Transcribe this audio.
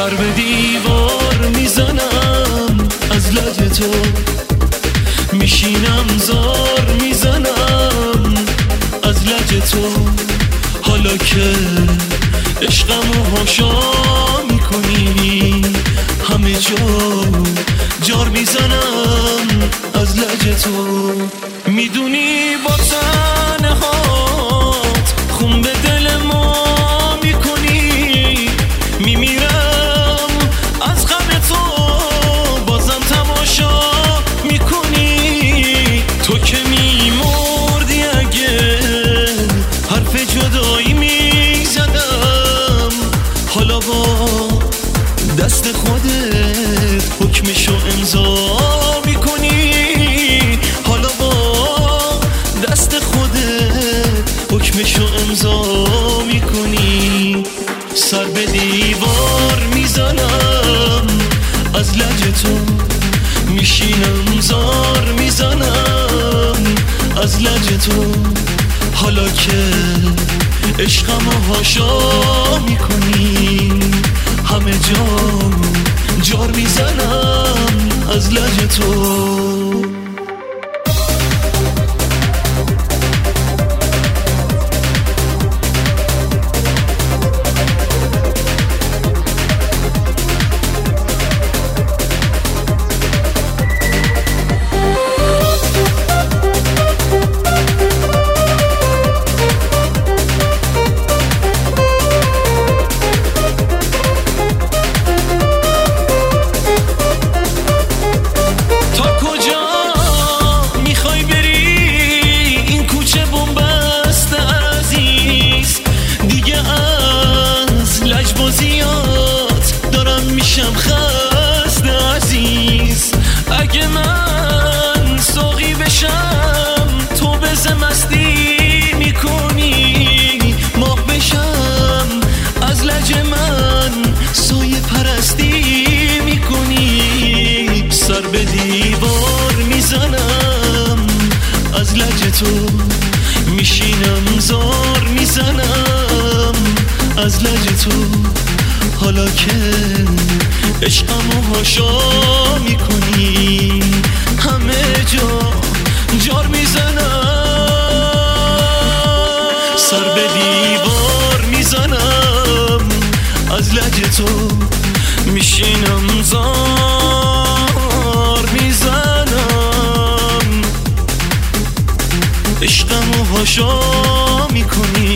سر به دیوار میزنم از لج تو، میشینم زار میزنم از لج تو. حالا که عشقمو هاشا میکنی همه جار میزنم از لج تو. میدونی با تنهات خون به دل ما میکنی، میمیرم از غم تو بازم تماشا میکنی. تو که میمردی اگه حرف جدایی میزدم، حالا با دست خودت حکمشو امضا میکنی. حالا با دست خودت حکمشو امضا میکنی. سر به دیوار میزنم از لج تو، میشینم زار میزنم از لج تو. حالا که عشقمو هاشا میکنی همه جار میزنم از لج تو. دارم میشم خسته عزیز، اگه من ساقی بشم تو بزه مستی میکنی، ماه بشم از لج من سایه پرستی میکنی. سر به دیوار میزنم از لج تو، میشینم زار میزنم از لج تو. حالا که عشقمو هاشا میکنی همه جار میزنم. سر به دیوار میزنم از لج تو، میشینم زار میزنم عشقمو هاشا میکنی